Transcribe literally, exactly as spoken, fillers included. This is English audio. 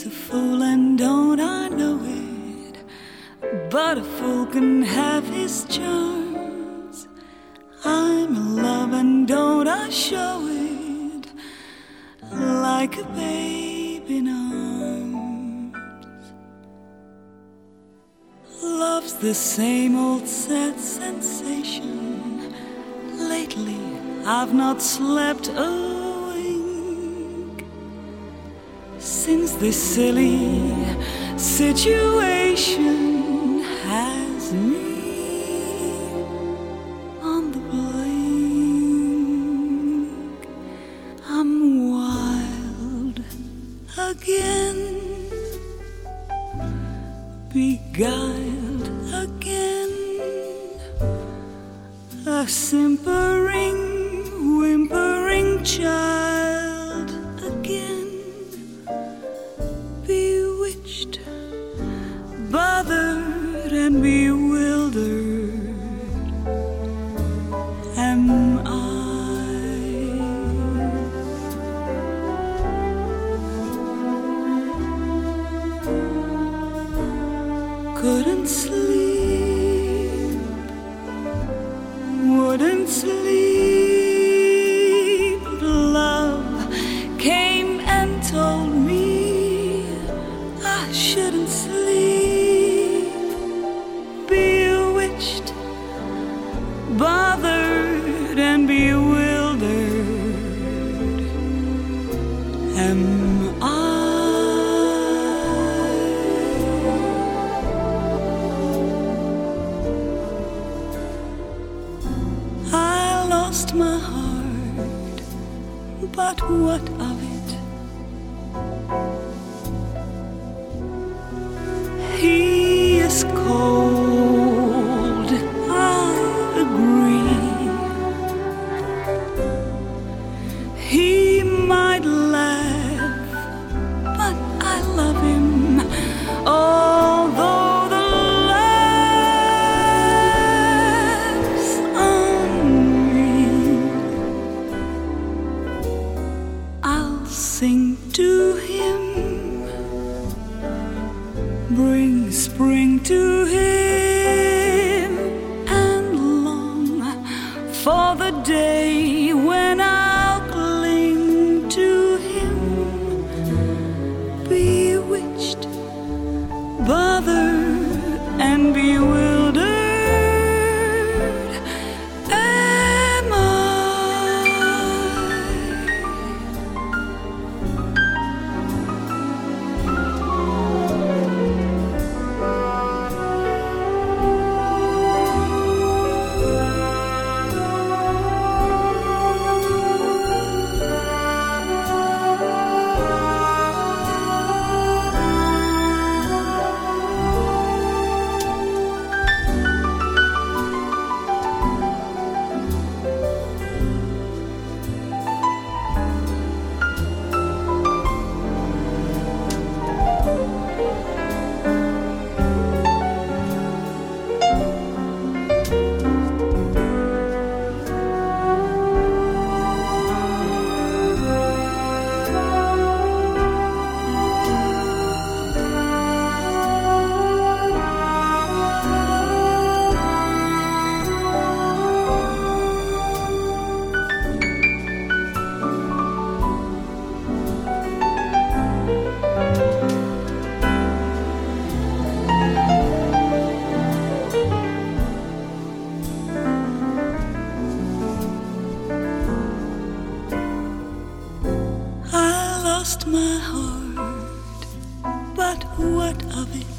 He's a fool and don't I know it, but a fool can have his charms. I'm in love and don't I show it, like a babe in arms. Love's the same old sad sensation. Lately I've not slept a wink, since this silly situation has me on the blink. I'm wild again, beguiled again, a simpering, whimpering child again, bewitched, bothered and bewildered am I. Couldn't sleep, wouldn't sleep. Love came and told me I shouldn't sleep. Bewitched, bothered and bewildered am I. I lost my heart, but what of it? He is cold, I agree. He might laugh, but I love him, although the laugh's unreal. I'll sing to him, bring spring to him, and long for the day when I'll cling to him. Bewitched, bothered and bewildered am I. I lost my heart, but what of it?